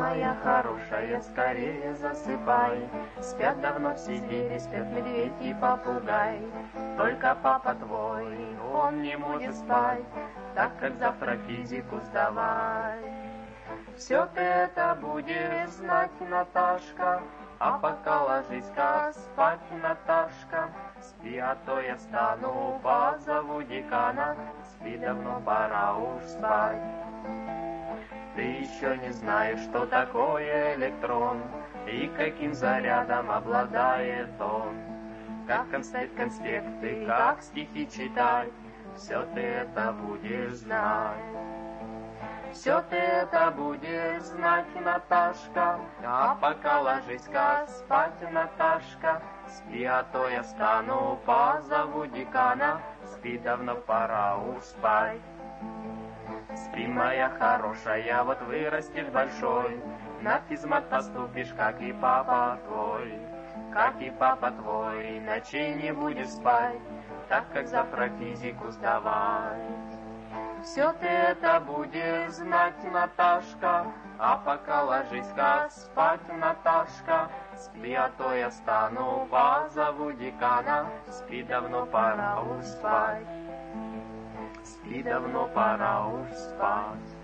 моя хорошая, скорее засыпай. Спят давно все звери, спят медведь и попугай. Только папа твой, он не может спать, так как завтра физику сдавай. Все ты это будешь знать, Наташка, а пока ложись-ка спать, Наташка. Спи, а то я встану, позову декана. Спи, давно пора уж спать. Ты еще не знаешь, что такое электрон и каким зарядом обладает он. Как констать конспекты, как стихи читать, все ты это будешь знать. Все ты это будешь знать, Наташка, а пока ложись-ка спать, Наташка. Спи, а то я встану, позову декана. Спи, давно пора уж спать. Спи, моя хорошая, вот вырастешь большой, на физмат поступишь, как и папа твой. Как и папа твой, ночей не будешь спать, так как завтра физику сдавать. Все ты это будешь знать, Наташка, а пока ложись-ка спать, Наташка. Спи, а то я встану, позову декана. Спи, давно пора уж спать. Спи, давно пора уж спать.